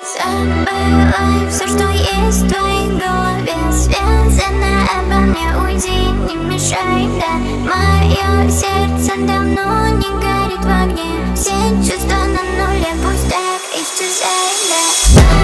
Забывай все, что есть в твоей голове. Связано обо мне, уйди, не мешай, да. Мое сердце давно не горит в огне. Все чувства на нуле, пусть так исчезай, да.